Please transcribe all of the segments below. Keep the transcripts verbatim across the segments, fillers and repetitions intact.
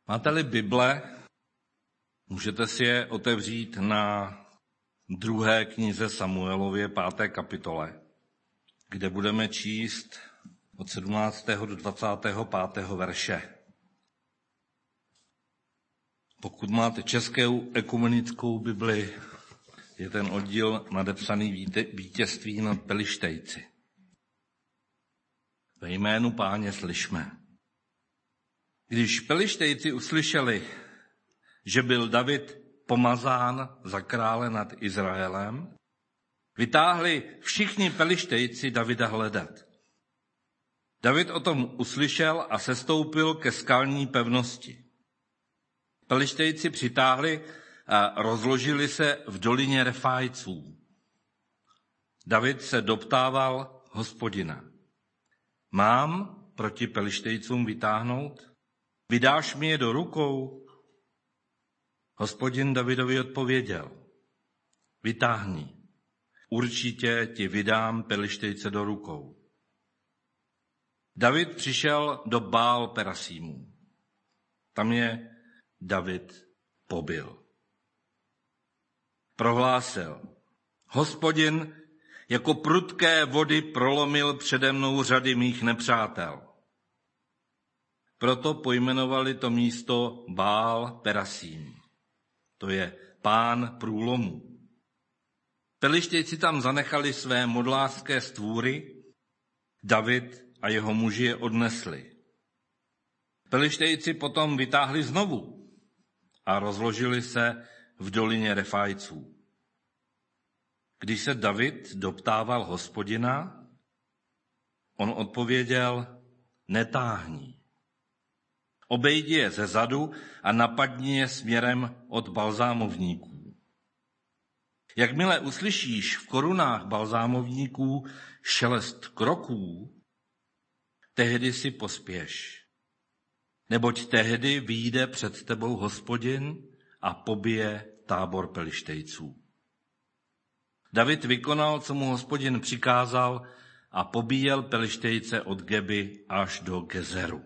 Máte-li Bible, můžete si je otevřít na druhé knize Samuelově, páté kapitole, kde budeme číst od sedmnáctého do dvacátého pátého verše. Pokud máte českou ekumenickou Bibli, je ten oddíl nadepsaný vítězství nad Pelištejci. Ve jménu Páně slyšme. Když Pelištejci uslyšeli, že byl David pomazán za krále nad Izraelem, vytáhli všichni Pelištejci Davida hledat. David o tom uslyšel a sestoupil ke skalní pevnosti. Pelištejci přitáhli a rozložili se v dolině Refájců. David se doptával Hospodina. Mám proti Pelištejcům vytáhnout? Vydáš mi je do rukou? Hospodin Davidovi odpověděl. Vytáhni. Určitě ti vydám Pelištejce do rukou. David přišel do Bál Perasímu. Tam je David pobil. Prohlásil. Hospodin jako prudké vody prolomil přede mnou řady mých nepřátel. Proto pojmenovali to místo Bál Perasím. To je pán průlomů. Pelištejci tam zanechali své modlářské stvůry, David a jeho muži je odnesli. Pelištejci potom vytáhli znovu a rozložili se v dolině Refájců. Když se David doptával Hospodina, on odpověděl, netáhni. Obejdi je ze zadu a napadni je směrem od balzámovníků. Jakmile uslyšíš v korunách balzámovníků šelest kroků, tehdy si pospěš. Neboť tehdy vyjde před tebou Hospodin a pobije tábor Pelištejců. David vykonal, co mu Hospodin přikázal a pobíjel Pelištejce od Geby až do Gezeru.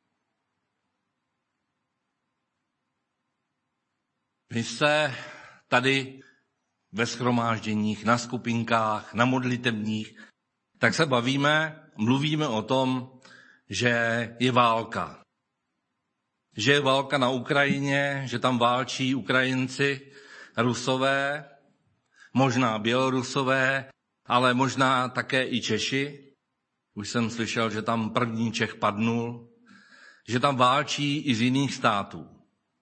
My se tady ve shromážděních, na skupinkách, na modlitebních, tak se bavíme, mluvíme o tom, že je válka. Že je válka na Ukrajině, že tam válčí Ukrajinci, Rusové, možná Bělorusové, ale možná také i Češi. Už jsem slyšel, že tam první Čech padnul, že tam válčí i z jiných států.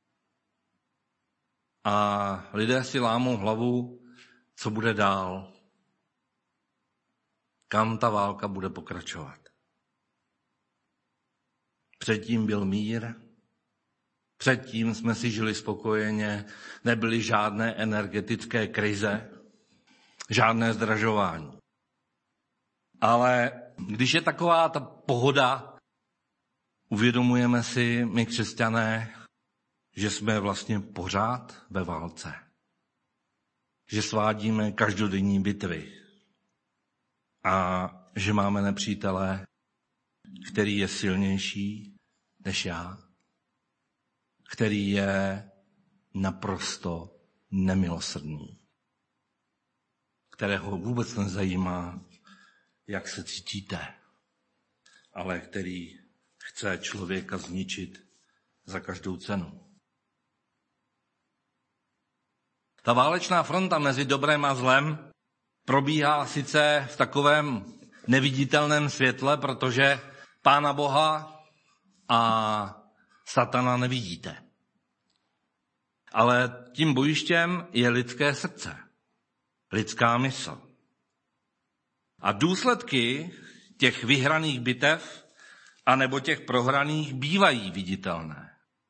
A lidé si lámou hlavu, co bude dál. Kam ta válka bude pokračovat. Předtím byl mír, předtím jsme si žili spokojeně, nebyly žádné energetické krize, žádné zdražování. Ale když je taková ta pohoda, uvědomujeme si my křesťané, že jsme vlastně pořád ve válce. Že svádíme každodenní bitvy. A že máme nepřítele, který je silnější než já. Který je naprosto nemilosrdný. Kterého vůbec nezajímá, jak se cítíte. Ale který chce člověka zničit za každou cenu. Ta válečná fronta mezi dobrem a zlem probíhá sice v takovém neviditelném světle, protože Pána Boha a satana nevidíte. Ale tím bojištěm je lidské srdce, lidská mysl. A důsledky těch vyhraných bitev anebo těch prohraných bývají viditelné.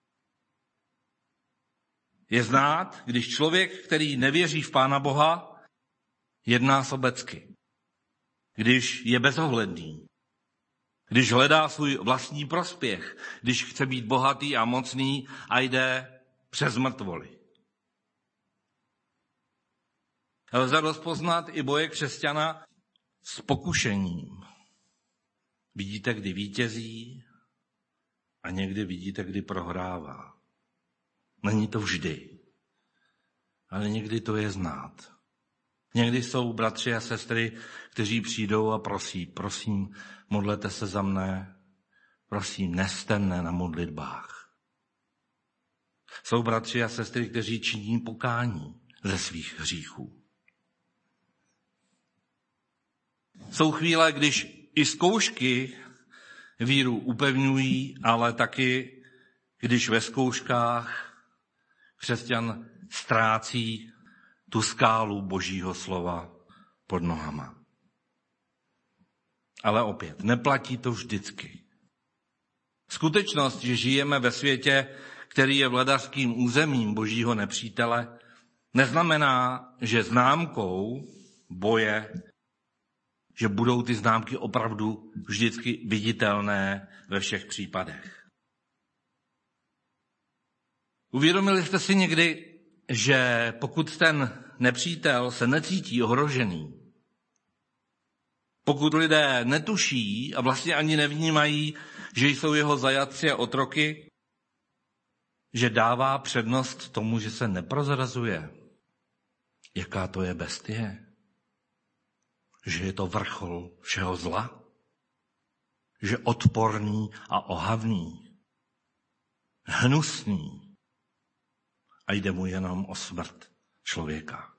Je znát, když člověk, který nevěří v Pána Boha, jedná sobecky. Když je bezohledný. Když hledá svůj vlastní prospěch. Když chce být bohatý a mocný a jde přes mrtvoly. Lze rozpoznat i boje křesťana s pokušením. Vidíte, kdy vítězí a někdy vidíte, kdy prohrává. Není to vždy. Ale někdy to je znát. Někdy jsou bratři a sestry, kteří přijdou a prosí, prosím, modlete se za mne, prosím, neste mne na modlitbách. Jsou bratři a sestry, kteří činí pokání ze svých hříchů. Jsou chvíle, když i zkoušky víru upevňují, ale taky, když ve zkouškách křesťan ztrácí tu skálu Božího slova pod nohama. Ale opět, neplatí to vždycky. Skutečnost, že žijeme ve světě, který je vladařským územím Božího nepřítele, neznamená, že známkou boje, že budou ty známky opravdu vždycky viditelné ve všech případech. Uvědomili jste si někdy, že pokud ten nepřítel se necítí ohrožený, pokud lidé netuší a vlastně ani nevnímají, že jsou jeho zajatci a otroky, že dává přednost tomu, že se neprozrazuje, jaká to je bestie, že je to vrchol všeho zla, že odporný a ohavný, hnusný a jde mu jenom o smrt člověka.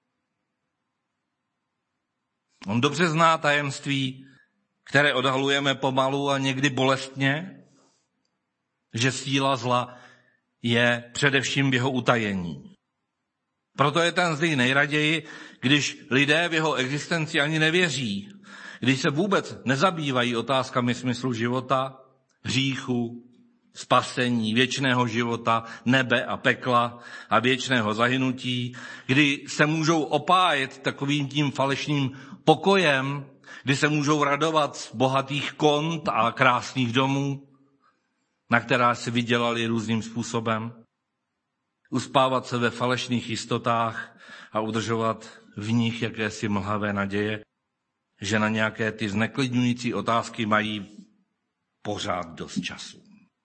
On dobře zná tajemství, které odhalujeme pomalu a někdy bolestně, že síla zla je především v jeho utajení. Proto je ten zlý nejraději, když lidé v jeho existenci ani nevěří, když se vůbec nezabývají otázkami smyslu života, hříchu, spasení, věčného života, nebe a pekla a věčného zahynutí, kdy se můžou opájet takovým tím falešným pokojem, kdy se můžou radovat z bohatých kont a krásných domů, na která si vydělali různým způsobem, uspávat se ve falešných jistotách a udržovat v nich jakési mlhavé naděje, že na nějaké ty zneklidňující otázky mají pořád dost času.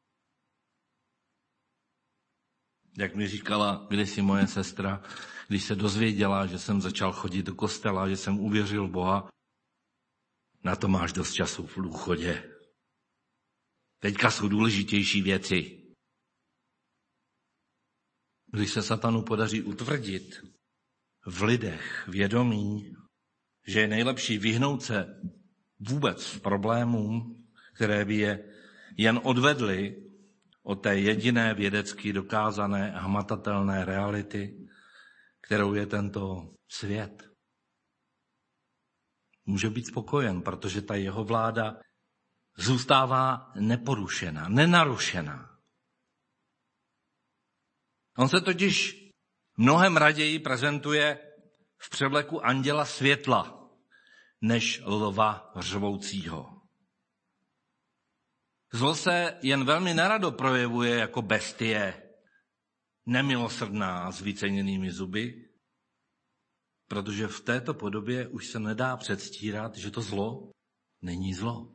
Jak mi říkala kdysi moje sestra, když se dozvěděla, že jsem začal chodit do kostela, že jsem uvěřil v Boha, na to máš dost času v důchodě. Teďka jsou důležitější věci. Když se satanu podaří utvrdit v lidech vědomí, že je nejlepší vyhnout se vůbec problémům, které by je jen odvedly od té jediné vědecky dokázané a hmatatelné reality, kterou je tento svět. Může být spokojen, protože ta jeho vláda zůstává neporušená, nenarušená. On se totiž mnohem raději prezentuje v převleku anděla světla, než lva řvoucího. Zlo se jen velmi nerado projevuje jako bestie, nemilosrdná s vyceněnými zuby, protože v této podobě už se nedá předstírat, že to zlo není zlo.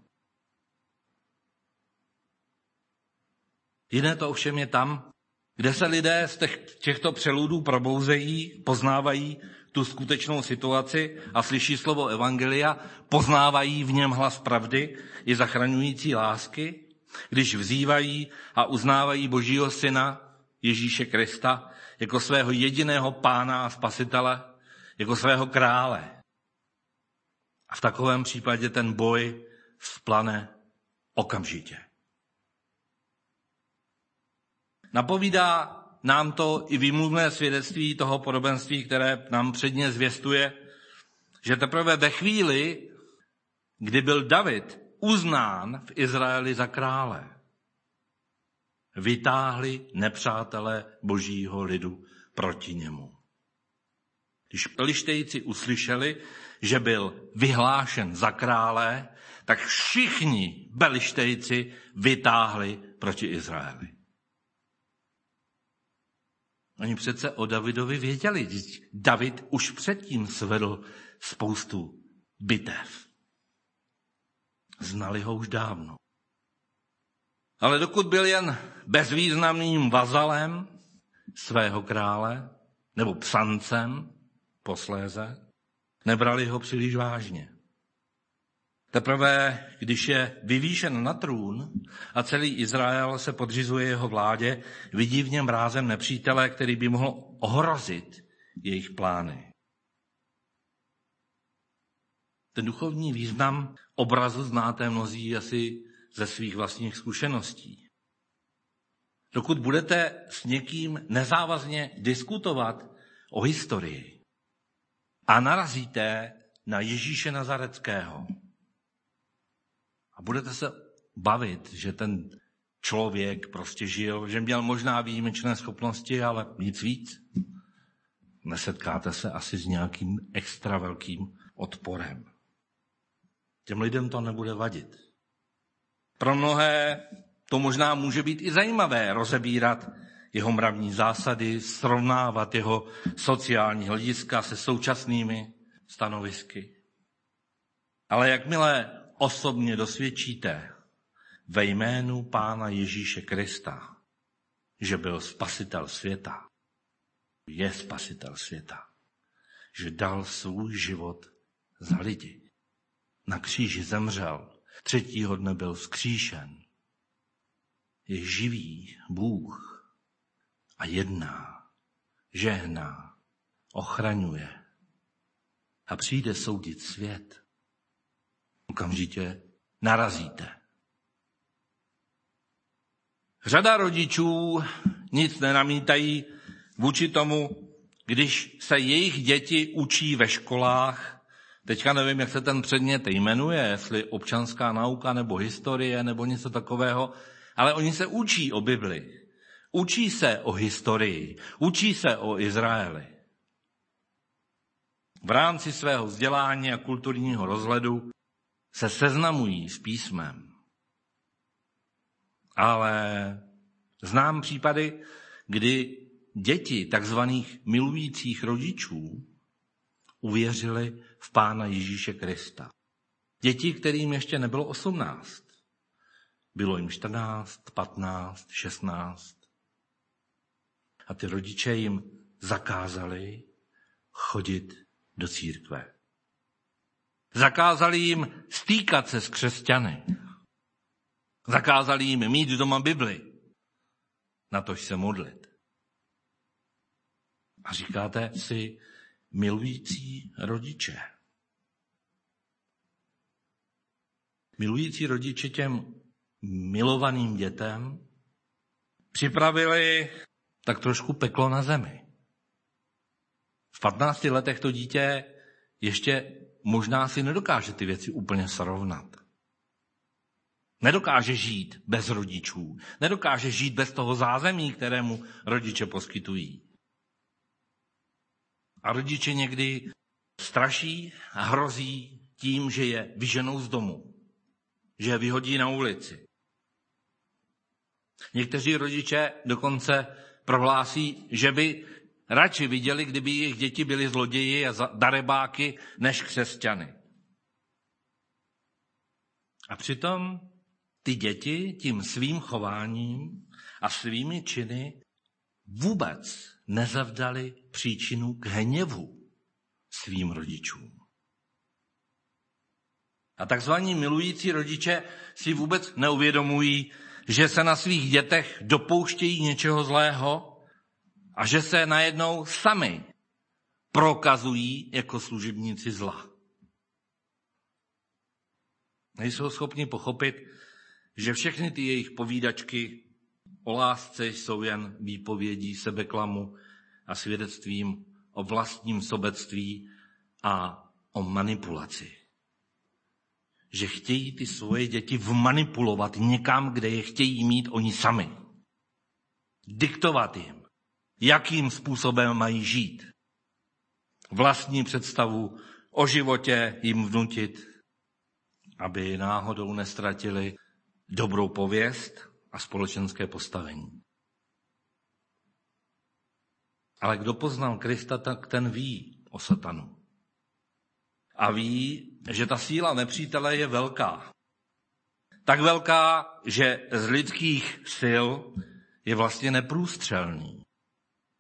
Jiné to ovšem je tam, kde se lidé z těch, těchto přeludů probouzejí, poznávají tu skutečnou situaci a slyší slovo evangelia, poznávají v něm hlas pravdy i zachraňující lásky, když vzývají a uznávají Božího syna Ježíše Krista jako svého jediného pána a spasitele, jako svého krále. A v takovém případě ten boj vzplane okamžitě. Napovídá nám to i výmluvné svědectví toho podobenství, které nám předně zvěstuje, že teprve ve chvíli, kdy byl David uznán v Izraeli za krále, vytáhli nepřátelé Božího lidu proti němu. Když Pelištejci uslyšeli, že byl vyhlášen za krále, tak všichni Pelištejci vytáhli proti Izraeli. Oni přece o Davidovi věděli. David už předtím svedl spoustu bitev. Znali ho už dávno. Ale dokud byl jen bezvýznamným vazalem, svého krále, nebo psancem posléze, nebrali ho příliš vážně. Teprve, když je vyvýšen na trůn a celý Izrael se podřizuje jeho vládě, vidí v něm rázem nepřítele, který by mohl ohrozit jejich plány. Ten duchovní význam obrazu znáte mnozí asi ze svých vlastních zkušeností. Dokud budete s někým nezávazně diskutovat o historii a narazíte na Ježíše Nazareckého a budete se bavit, že ten člověk prostě žil, že měl možná výjimečné schopnosti, ale nic víc, nesetkáte se asi s nějakým extra velkým odporem. Těm lidem to nebude vadit. Pro mnohé to možná může být i zajímavé rozebírat jeho mravní zásady, srovnávat jeho sociální hlediska se současnými stanovisky. Ale jakmile osobně dosvědčíte ve jménu Pána Ježíše Krista, že byl spasitel světa, je spasitel světa, že dal svůj život za lidi. Na kříži zemřel, třetího dne byl vzkříšen. Je živý Bůh a jedná, žehná, ochraňuje a přijde soudit svět. Okamžitě narazíte. Řada rodičů nic nenamítají vůči tomu, když se jejich děti učí ve školách. Teďka nevím, jak se ten předmět jmenuje, jestli občanská nauka nebo historie nebo něco takového, ale oni se učí o Bibli. Učí se o historii, učí se o Izraeli. V rámci svého vzdělání a kulturního rozhledu se seznamují s písmem. Ale znám případy, kdy děti takzvaných milujících rodičů uvěřili v Pána Ježíše Krista. Děti, kterým ještě nebylo osmnáct. Bylo jim čtrnáct, patnáct, šestnáct. A ty rodiče jim zakázali chodit do církve. Zakázali jim stýkat se s křesťany. Zakázali jim mít doma Bibli. Natož se modlit. A říkáte si, milující rodiče. Milující rodiče těm milovaným dětem připravili tak trošku peklo na zemi. V patnácti letech to dítě ještě možná si nedokáže ty věci úplně srovnat. Nedokáže žít bez rodičů. Nedokáže žít bez toho zázemí, kterému rodiče poskytují. A rodiče někdy straší a hrozí tím, že je vyženou z domu. Že je vyhodí na ulici. Někteří rodiče dokonce prohlásí, že by radši viděli, kdyby jejich děti byly zloději a darebáky, než křesťany. A přitom ty děti tím svým chováním a svými činy vůbec nezavdali příčinu k hněvu svým rodičům. A takzvaní milující rodiče si vůbec neuvědomují, že se na svých dětech dopouštějí něčeho zlého a že se najednou sami prokazují jako služebníci zla. Nejsou schopni pochopit, že všechny ty jejich povídačky o lásce jsou jen výpovědí sebeklamu a svědectvím o vlastním sobectví a o manipulaci. Že chtějí ty svoje děti vmanipulovat někam, kde je chtějí mít oni sami. Diktovat jim, jakým způsobem mají žít. Vlastní představu o životě jim vnutit, aby náhodou nestratili dobrou pověst a společenské postavení. Ale kdo poznal Krista, tak ten ví o satanu. A ví, že ta síla nepřítele je velká. Tak velká, že z lidských sil je vlastně neprůstřelný.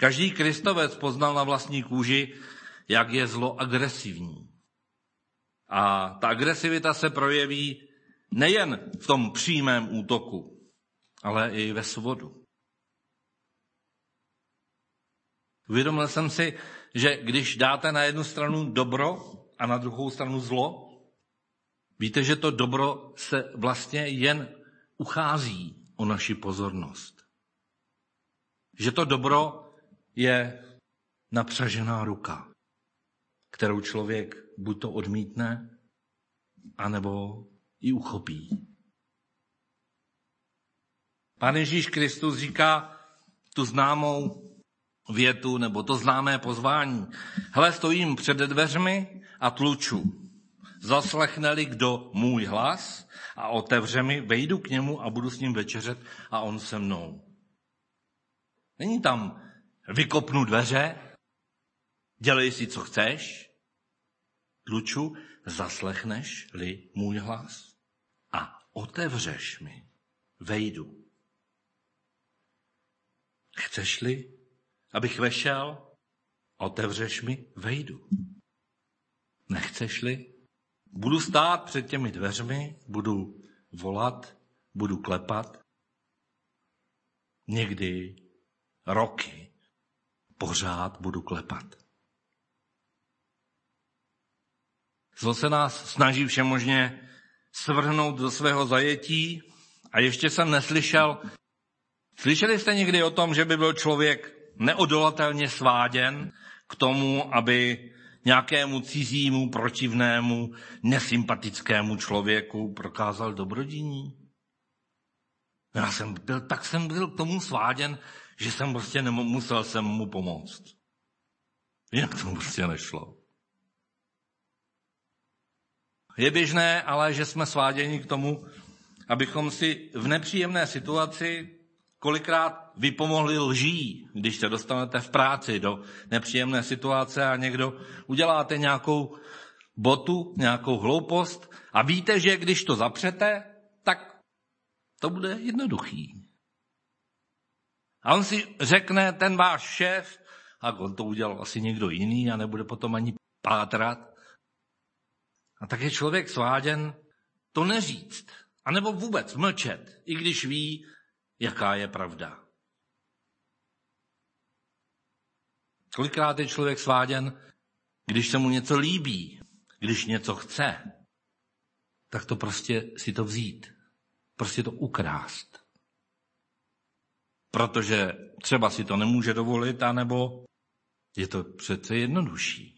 Každý Kristovec poznal na vlastní kůži, jak je zlo agresivní. A ta agresivita se projeví nejen v tom přímém útoku, ale i ve svodu. Uvědomil jsem si, že když dáte na jednu stranu dobro a na druhou stranu zlo, víte, že to dobro se vlastně jen uchází o naši pozornost. Že to dobro je napřažená ruka, kterou člověk buď to odmítne, anebo ji uchopí. Pán Ježíš Kristus říká tu známou větu, nebo to známé pozvání. Hle, stojím před dveřmi a tluču. Zaslechne-li kdo můj hlas a otevře mi, vejdu k němu a budu s ním večeřet a on se mnou. Není tam vykopnu dveře, dělej si, co chceš. Tluču, zaslechneš-li můj hlas a otevřeš mi, vejdu. Chceš-li, abych vešel, otevřeš mi, vejdu. Nechceš-li, budu stát před těmi dveřmi, budu volat, budu klepat. Někdy roky pořád budu klepat. Zlo se nás snaží všemožně svrhnout do svého zajetí a ještě jsem neslyšel. Slyšeli jste někdy o tom, že by byl člověk neodolatelně sváděn k tomu, aby nějakému cizímu, protivnému, nesympatickému člověku prokázal dobrodiní? Já jsem byl, tak jsem byl k tomu sváděn, že jsem prostě nemusel jsem mu pomoct. Jinak to prostě nešlo. Je běžné, ale že jsme sváděni k tomu, abychom si v nepříjemné situaci kolikrát vypomohli lží, když se dostanete v práci do nepříjemné situace a někdo uděláte nějakou botu, nějakou hloupost a víte, že když to zapřete, tak to bude jednoduchý. A on si řekne, ten váš šéf, a on to udělal asi někdo jiný a nebude potom ani pátrat. A tak je člověk sváděn to neříct, anebo vůbec mlčet, i když ví, jaká je pravda. Kolikrát je člověk sváděn, když se mu něco líbí, když něco chce, tak to prostě si to vzít, prostě to ukrást. Protože třeba si to nemůže dovolit, anebo je to přece jednodušší.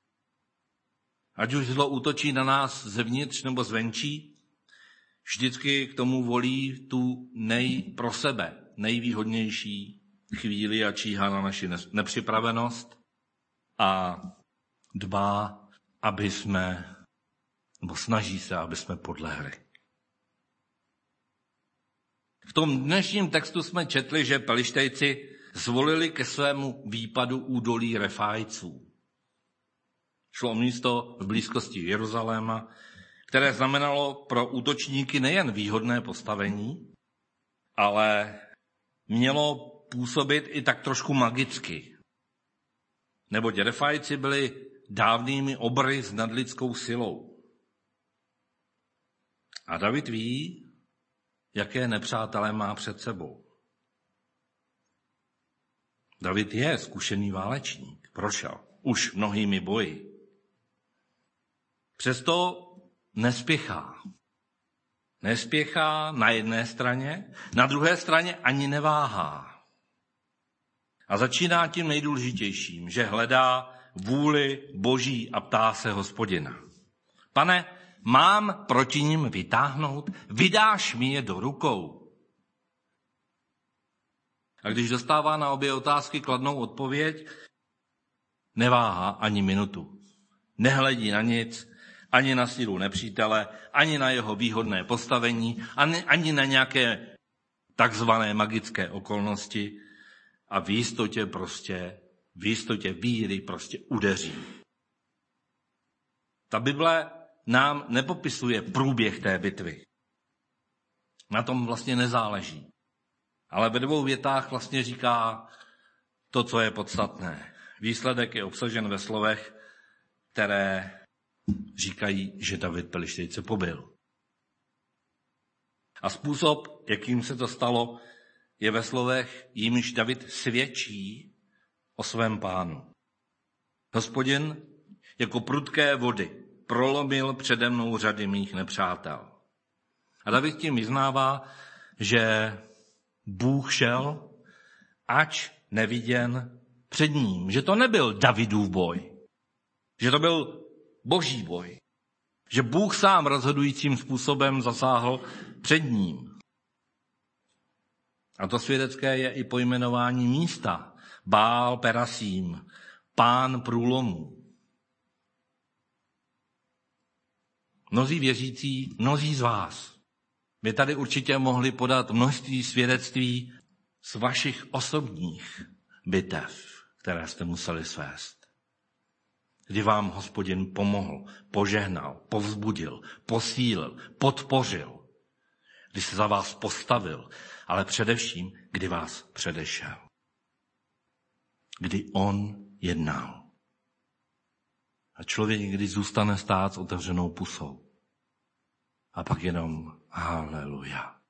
Ať už zlo útočí na nás zevnitř nebo zvenčí, vždycky k tomu volí tu nej pro sebe nejvýhodnější chvíli a číhá na naši nepřipravenost a dbá, aby jsme, nebo snaží se, aby jsme podlehli. V tom dnešním textu jsme četli, že Pelištejci zvolili ke svému výpadu údolí Refájců. Šlo o místo v blízkosti Jeruzaléma, které znamenalo pro útočníky nejen výhodné postavení, ale mělo působit i tak trošku magicky. Neboť Refájci byli dávnými obry s nadlidskou silou. A David ví, jaké nepřátelé má před sebou. David je zkušený válečník, prošel už mnohými boji. Přesto nespěchá. Nespěchá na jedné straně, na druhé straně ani neváhá. A začíná tím nejdůležitějším, že hledá vůli Boží a ptá se Hospodina. Pane, mám proti nim vytáhnout, vydáš mi je do rukou. A když dostává na obě otázky kladnou odpověď, neváhá ani minutu. Nehledí na nic, ani na sílu nepřítele, ani na jeho výhodné postavení, ani, ani na nějaké takzvané magické okolnosti a v jistotě prostě, v jistotě víry prostě udeří. Ta Bible nám nepopisuje průběh té bitvy. Na tom vlastně nezáleží. Ale ve dvou větách vlastně říká, to, co je podstatné. Výsledek je obsažen ve slovech, které říkají, že David Pelištejce pobil. A způsob, jakým se to stalo, je ve slovech, jimiž David svědčí o svém pánu. Hospodin jako prudké vody prolomil přede mnou řady mých nepřátel. A David tím vyznává, že Bůh šel, ač neviděn před ním. Že to nebyl Davidův boj. Že to byl Boží boj. Že Bůh sám rozhodujícím způsobem zasáhl před ním. A to svědecké je i pojmenování místa. Bál Perasím, pán průlomů. Mnozí věřící, mnozí z vás by tady určitě mohli podat množství svědectví z vašich osobních bitev, které jste museli svést. Kdy vám Hospodin pomohl, požehnal, povzbudil, posílil, podpořil. Kdy se za vás postavil, ale především, kdy vás předešel. Kdy on jednal. A člověk někdy zůstane stát s otevřenou pusou. A pak jenom haleluja.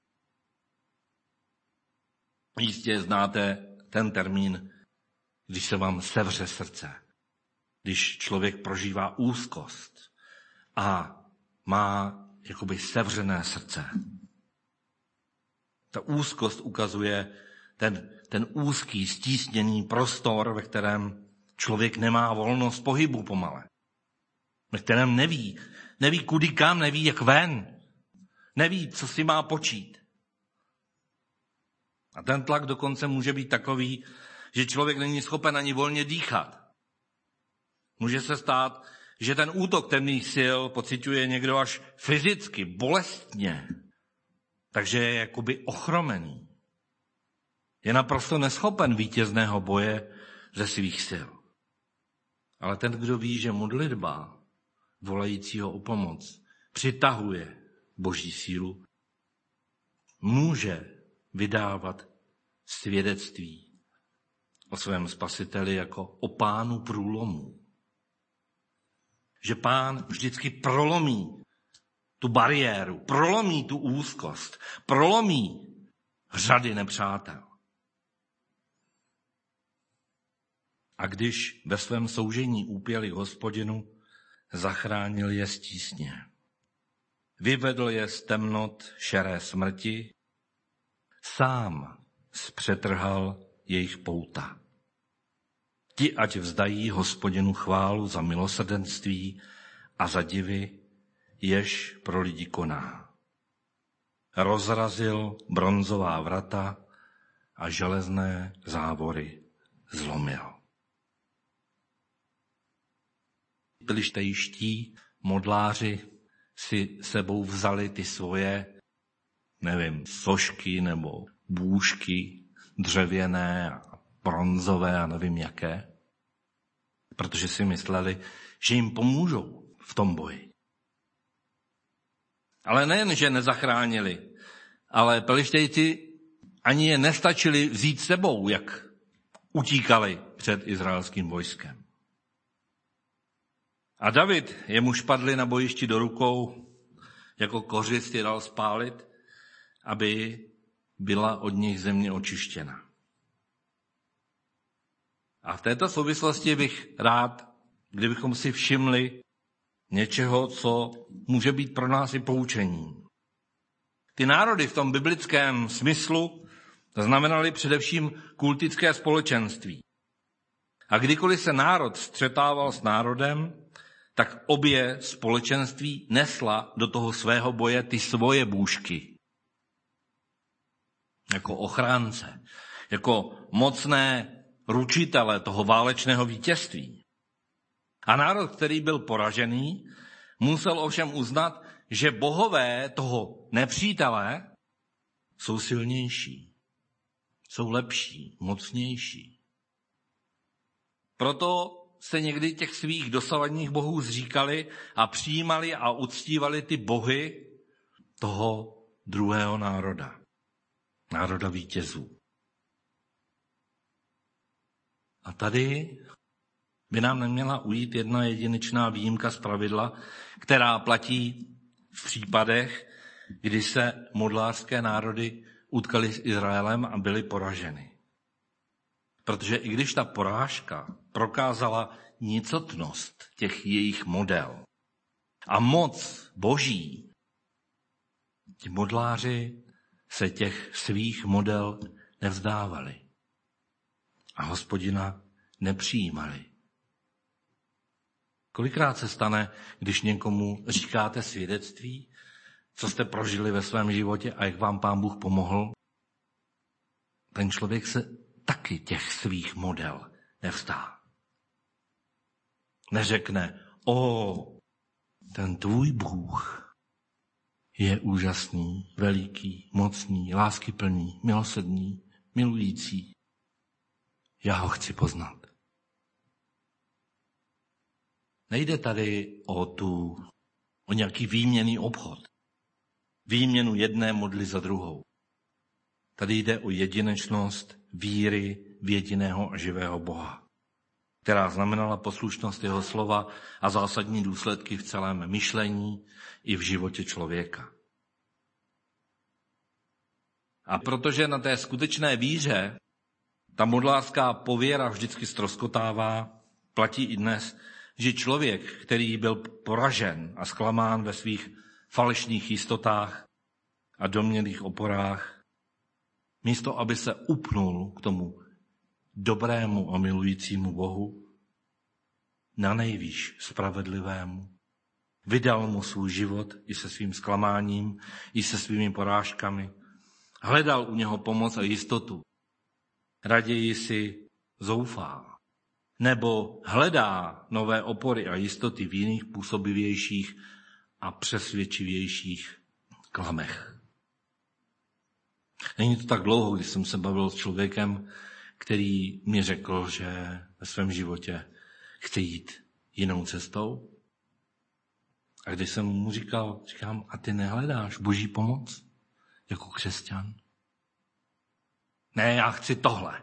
Jistě znáte ten termín, když se vám sevře srdce. Když člověk prožívá úzkost a má jakoby sevřené srdce. Ta úzkost ukazuje ten, ten úzký, stísněný prostor, ve kterém člověk nemá volnost pohybu pomale. Ve kterém neví, neví kudy kam, neví jak ven. Neví, co si má počít. A ten tlak dokonce může být takový, že člověk není schopen ani volně dýchat. Může se stát, že ten útok temných sil pociťuje někdo až fyzicky, bolestně. Takže je jakoby ochromený. Je naprosto neschopen vítězného boje ze svých sil. Ale ten, kdo ví, že modlitba volajícího o pomoc přitahuje Boží sílu, může vydávat svědectví o svém spasiteli jako o pánu průlomů. Že pán vždycky prolomí tu bariéru, prolomí tu úzkost, prolomí řady nepřátel. A když ve svém soužení úpěli Hospodinu, zachránil je z tísně. Vyvedl je z temnot šeré smrti, sám zpřetrhal jejich pouta. Ti, ať vzdají Hospodinu chválu za milosrdenství a za divy, jež pro lidi koná. Rozrazil bronzová vrata a železné závory zlomil. Pelištejští modláři si sebou vzali ty svoje, nevím, sošky nebo bůžky dřevěné a bronzové a nevím jaké, protože si mysleli, že jim pomůžou v tom boji. Ale nejen, že nezachránili, ale Pelištejci ani je nestačili vzít sebou, jak utíkali před izraelským vojskem. A David, jemuž padli na bojišti do rukou, jako kořist je dal spálit, aby byla od nich země očištěna. A v této souvislosti bych rád, kdybychom si všimli něčeho, co může být pro nás i poučením. Ty národy v tom biblickém smyslu znamenaly především kultické společenství. A kdykoliv se národ střetával s národem, tak obě společenství nesla do toho svého boje ty svoje bůžky. Jako ochránce, jako mocné ručitele toho válečného vítězství. A národ, který byl poražený, musel ovšem uznat, že bohové toho nepřítele jsou silnější, jsou lepší, mocnější. Proto se někdy těch svých dosavadních bohů zříkali a přijímali a uctívali ty bohy toho druhého národa. Národa vítězů. A tady by nám neměla ujít jedna jedinečná výjimka z pravidla, která platí v případech, kdy se modlářské národy utkali s Izraelem a byly poraženy. Protože i když ta porážka prokázala nicotnost těch jejich model a moc boží, ti modláři se těch svých model nevzdávali a Hospodina nepřijímali. Kolikrát se stane, když někomu říkáte svědectví, co jste prožili ve svém životě a jak vám Pán Bůh pomohl? Ten člověk se taky těch svých model nevzdá. Neřekne, o, ten tvůj Bůh je úžasný, veliký, mocný, láskyplný, milosrdný, milující. Já ho chci poznat. Nejde tady o tu, o nějaký výměnný obchod. Výměnu jedné modly za druhou. Tady jde o jedinečnost víry v jediného a živého Boha, která znamenala poslušnost jeho slova a zásadní důsledky v celém myšlení i v životě člověka. A protože na té skutečné víře ta modlářská pověra vždycky ztroskotává, platí i dnes, že člověk, který byl poražen a zklamán ve svých falešných jistotách a domnělých oporách, místo aby se upnul k tomu dobrému a milujícímu Bohu, na nejvýš spravedlivému, vydal mu svůj život i se svým zklamáním, i se svými porážkami, hledal u něho pomoc a jistotu. Raději si zoufá, nebo hledá nové opory a jistoty v jiných působivějších a přesvědčivějších klamech. Není to tak dlouho, když jsem se bavil s člověkem, který mi řekl, že ve svém životě chce jít jinou cestou. A když jsem mu říkal, říkám, a ty nehledáš boží pomoc jako křesťan? Ne, já chci tohle.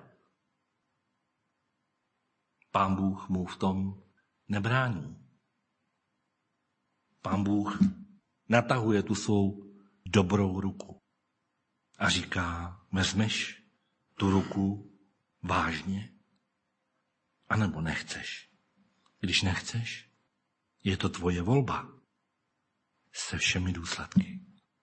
Pán Bůh mu v tom nebrání. Pán Bůh natahuje tu svou dobrou ruku a říká, vezmeš tu ruku vážně, anebo nechceš. Když nechceš, je to tvoje volba se všemi důsledky.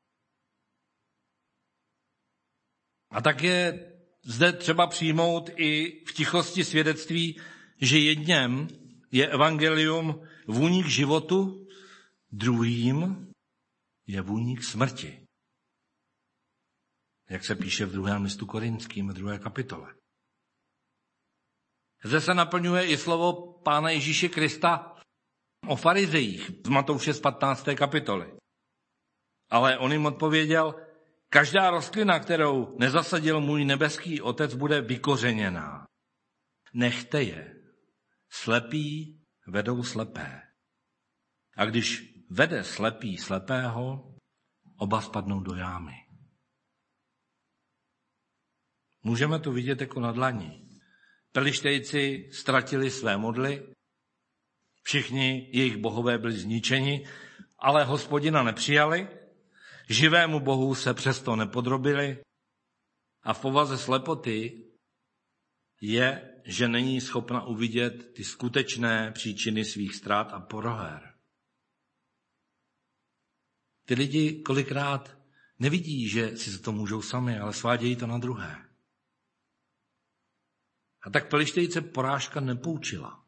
A tak je zde třeba přijmout i v tichosti svědectví, že jedním je evangelium vůník životu, druhým je vůník smrti. Jak se píše v druhém listu Korinským, v druhé kapitole. Zde se naplňuje i slovo Pána Ježíše Krista o farizejích z Matouše z patnácté kapitoly. Ale on jim odpověděl, každá rostlina, kterou nezasadil můj nebeský Otec, bude vykořeněná. Nechte je. Slepí vedou slepé. A když vede slepý slepého, oba spadnou do jámy. Můžeme to vidět jako na dlani. Pelištejci ztratili své modly, všichni jejich bohové byli zničeni, ale Hospodina nepřijali, živému Bohu se přesto nepodrobili a v povaze slepoty je, že není schopna uvidět ty skutečné příčiny svých ztrát a proher. Ty lidi kolikrát nevidí, že si to můžou sami, ale svádějí to na druhé. A tak Pelištejce porážka nepoučila.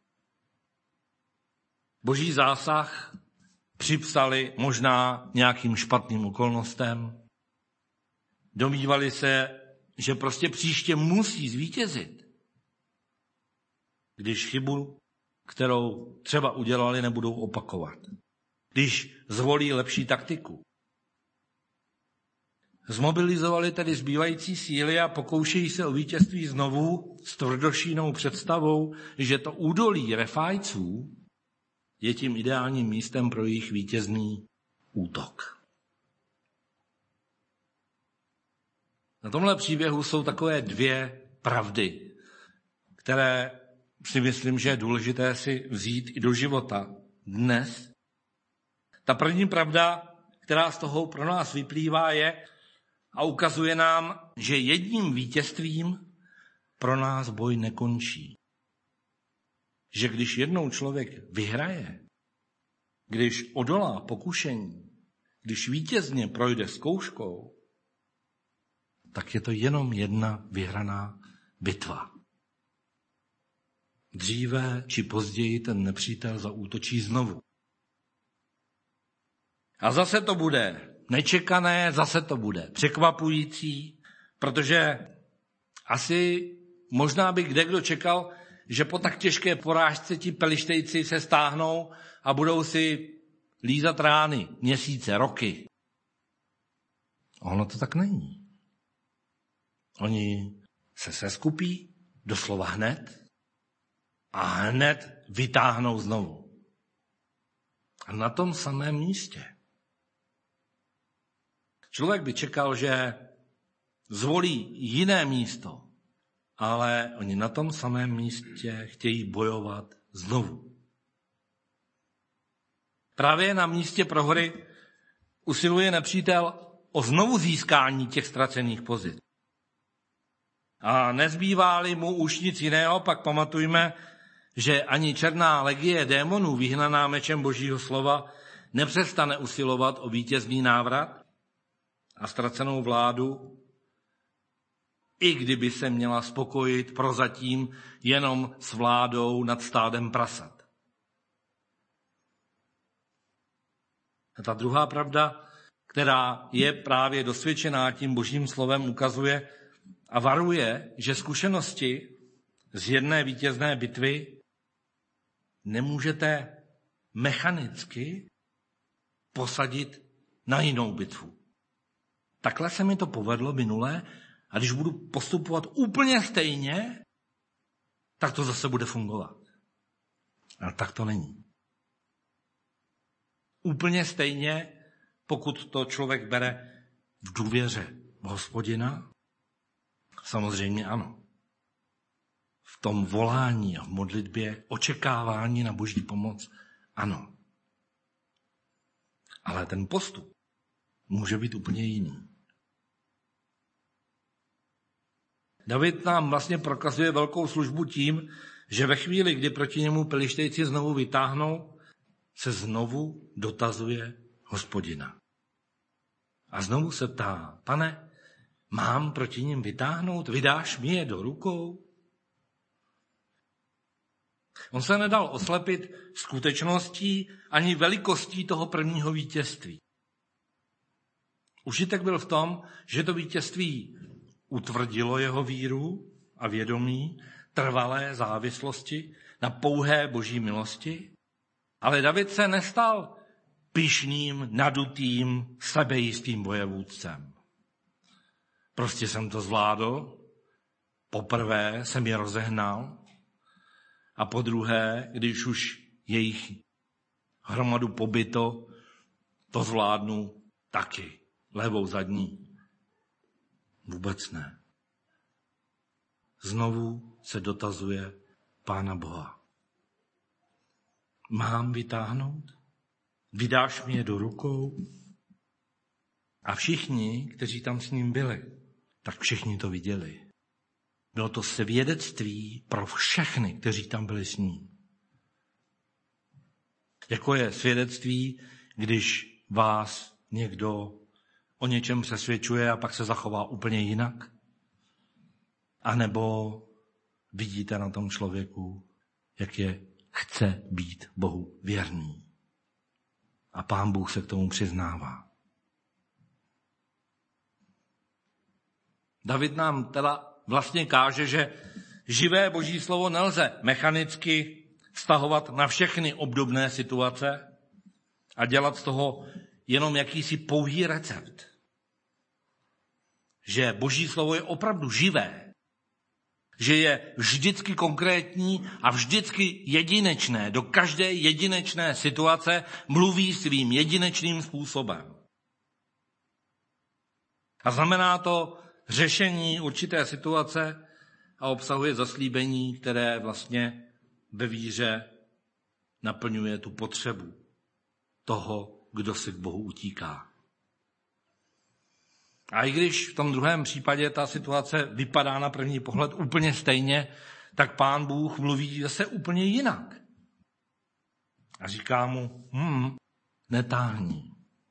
Boží zásah připsali možná nějakým špatným okolnostem. Domnívali se, že prostě příště musí zvítězit. Když chybu, kterou třeba udělali, nebudou opakovat. Když zvolí lepší taktiku. Zmobilizovali tedy zbývající síly a pokoušejí se o vítězství znovu s tvrdošínou představou, že to údolí Refajců je tím ideálním místem pro jejich vítězný útok. Na tomhle příběhu jsou takové dvě pravdy, které si myslím, že je důležité si vzít i do života dnes. Ta první pravda, která z toho pro nás vyplývá, je a ukazuje nám, že jedním vítězstvím pro nás boj nekončí. Že když jednou člověk vyhraje, když odolá pokušení, když vítězně projde zkouškou, tak je to jenom jedna vyhraná bitva. Dříve či později ten nepřítel zaútočí znovu. A zase to bude nečekané, zase to bude překvapující, protože asi možná by kdekdo čekal, že po tak těžké porážce ti Pelištejci se stáhnou a budou si lízat rány měsíce, roky. Ono to tak není. Oni se seskupí doslova hned a hned vytáhnou znovu. A na tom samém místě. Člověk by čekal, že zvolí jiné místo, ale oni na tom samém místě chtějí bojovat znovu. Právě na místě prohry usiluje nepřítel o znovu získání těch ztracených pozic. A nezbývá-li mu už nic jiného, pak pamatujme, že ani černá legie démonů vyhnaná mečem Božího slova nepřestane usilovat o vítězný návrat a ztracenou vládu, i kdyby se měla spokojit prozatím jenom s vládou nad stádem prasat. A ta druhá pravda, která je právě dosvědčená tím Božím slovem, ukazuje a varuje, že zkušenosti z jedné vítězné bitvy nemůžete mechanicky posadit na jinou bitvu. Takhle se mi to povedlo minule a když budu postupovat úplně stejně, tak to zase bude fungovat. Ale tak to není. Úplně stejně, pokud to člověk bere v důvěře v Hospodina, samozřejmě ano. V tom volání a v modlitbě, očekávání na Boží pomoc, ano. Ale ten postup může být úplně jiný. David nám vlastně prokazuje velkou službu tím, že ve chvíli, kdy proti němu Pelištejci znovu vytáhnou, se znovu dotazuje Hospodina. A znovu se ptá, Pane, mám proti nim vytáhnout? Vydáš mi je do rukou? On se nedal oslepit skutečností ani velikostí toho prvního vítězství. Užitek byl v tom, že to vítězství utvrdilo jeho víru a vědomí trvalé závislosti na pouhé Boží milosti, ale David se nestal pyšným, nadutým, sebejistým bojevůdcem. Prostě jsem to zvládl, poprvé jsem je rozehnal a po druhé, když už jejich hromadu pobyto, to zvládnu taky, levou zadní. Vůbec ne. Znovu se dotazuje Pána Boha. Mám vytáhnout? Vydáš mi je do rukou? A všichni, kteří tam s ním byli, tak všichni to viděli. Bylo to svědectví pro všechny, kteří tam byli s ním. Jako je svědectví, když vás někdo o něčem přesvědčuje a pak se zachová úplně jinak? A nebo vidíte na tom člověku, jak je chce být Bohu věrný. A Pán Bůh se k tomu přiznává. David nám teda vlastně káže, že živé Boží slovo nelze mechanicky vztahovat na všechny obdobné situace a dělat z toho jenom jakýsi pouhý recept. Že Boží slovo je opravdu živé, že je vždycky konkrétní a vždycky jedinečné. Do každé jedinečné situace mluví svým jedinečným způsobem. A znamená to řešení určité situace a obsahuje zaslíbení, které vlastně ve víře naplňuje tu potřebu toho, kdo se k Bohu utíká. A i když v tom druhém případě ta situace vypadá na první pohled úplně stejně, tak Pán Bůh mluví zase úplně jinak. A říká mu, hm, netáhni.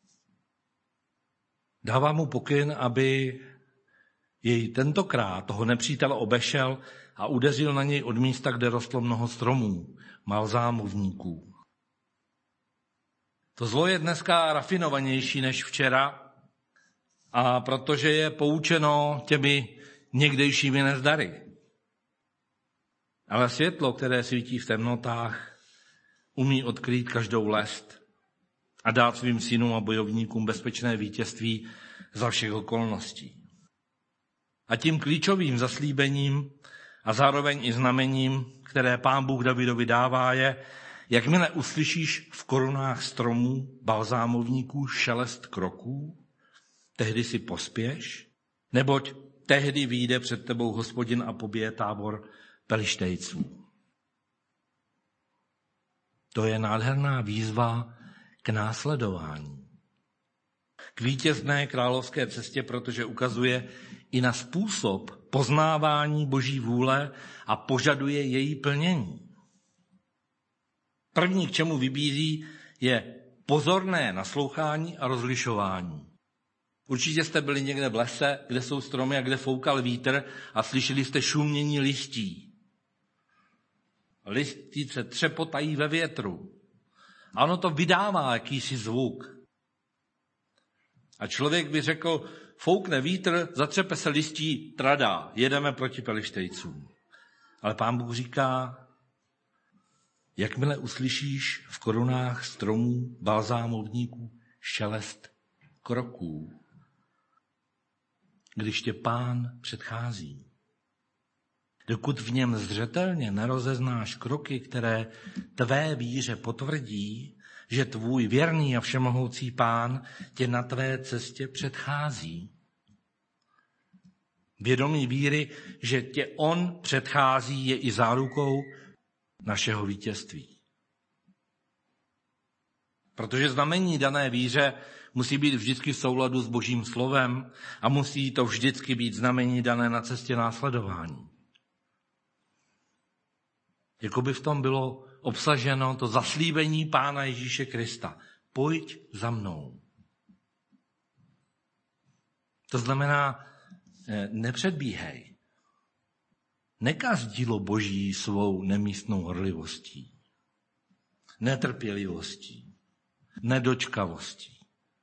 Dává mu pokyn, aby jej tentokrát toho nepřítele obešel a udeřil na něj od místa, kde rostlo mnoho stromů, balzámovníků. To zlo je dneska rafinovanější než včera, a protože je poučeno těmi někdejšími nezdary. Ale světlo, které svítí v temnotách, umí odkrýt každou lest a dát svým synům a bojovníkům bezpečné vítězství za všech okolností. A tím klíčovým zaslíbením a zároveň i znamením, které Pán Bůh Davidovi dává, je, jakmile uslyšíš v korunách stromů balzámovníků šelest kroků, tehdy si pospěš, neboť tehdy vyjde před tebou Hospodin a pobije tábor Pelištejců. To je nádherná výzva k následování. K vítězné královské cestě, protože ukazuje i na způsob poznávání Boží vůle a požaduje její plnění. První, k čemu vybízí, je pozorné naslouchání a rozlišování. Určitě jste byli někde v lese, kde jsou stromy a kde foukal vítr a slyšeli jste šumění listí. Listí se třepotají ve větru. A ono to vydává jakýsi zvuk. A člověk by řekl, foukne vítr, zatřepe se listí, tradá, jedeme proti Pelištejcům. Ale Pán Bůh říká, jakmile uslyšíš v korunách stromů balzámovníků šelest kroků, když tě Pán předchází. Dokud v něm zřetelně nerozeznáš kroky, které tvé víře potvrdí, že tvůj věrný a všemohoucí Pán tě na tvé cestě předchází. Vědomí víry, že tě on předchází, je i zárukou našeho vítězství. Protože znamení dané víře musí být vždycky v souladu s Božím slovem a musí to vždycky být znamení dané na cestě následování. Jakoby v tom bylo obsaženo to zaslíbení Pána Ježíše Krista. Pojď za mnou. To znamená, nepředbíhej. Nekaz dílo Boží svou nemístnou horlivostí, netrpělivostí, nedočkavostí.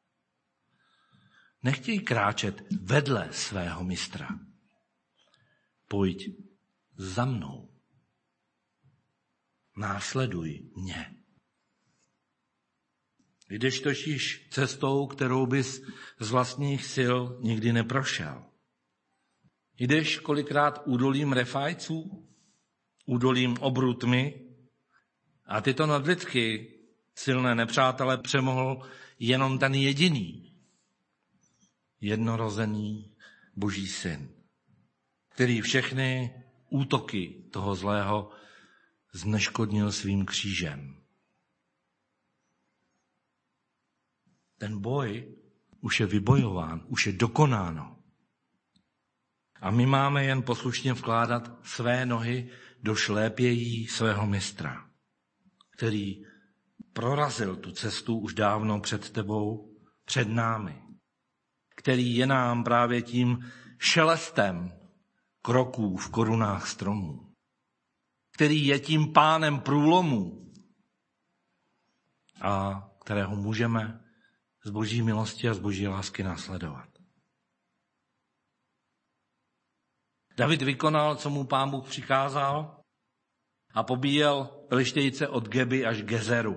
Nechtěj kráčet vedle svého mistra. Pojď za mnou. Následuj mě. Jdeš totiž cestou, kterou bys z vlastních sil nikdy neprošel. Jdeš kolikrát údolím Refajců, údolím Obrutmy a tyto nadlidsky silné nepřátele přemohl jenom ten jediný, jednorozený Boží syn, který všechny útoky toho zlého zneškodnil svým křížem. Ten boj už je vybojován, už je dokonáno. A my máme jen poslušně vkládat své nohy do šlépějí svého mistra, který prorazil tu cestu už dávno před tebou, před námi, který je nám právě tím šelestem kroků v korunách stromů, který je tím pánem průlomů a kterého můžeme z Boží milosti a z Boží lásky následovat. David vykonal, co mu Pán Bůh přikázal a pobíjel Pelištejce od Geby až Gezeru.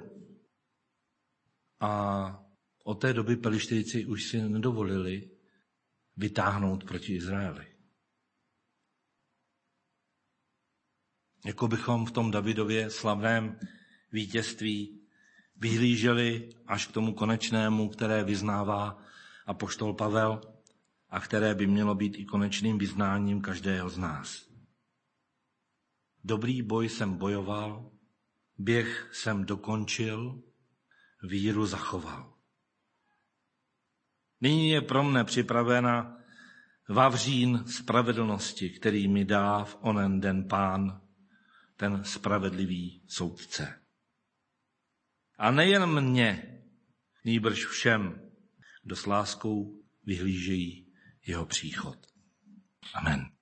A od té doby Pelištejci už si nedovolili vytáhnout proti Izraeli. Jako bychom v tom Davidově slavném vítězství vyhlíželi až k tomu konečnému, které vyznává apoštol Pavel a které by mělo být i konečným vyznáním každého z nás. Dobrý boj jsem bojoval, běh jsem dokončil, víru zachoval. Nyní je pro mne připravena vavřín spravedlnosti, který mi dá v onen den Pán, ten spravedlivý soudce. A nejen mně, nýbrž všem, kdo s láskou vyhlížejí jeho příchod. Amen.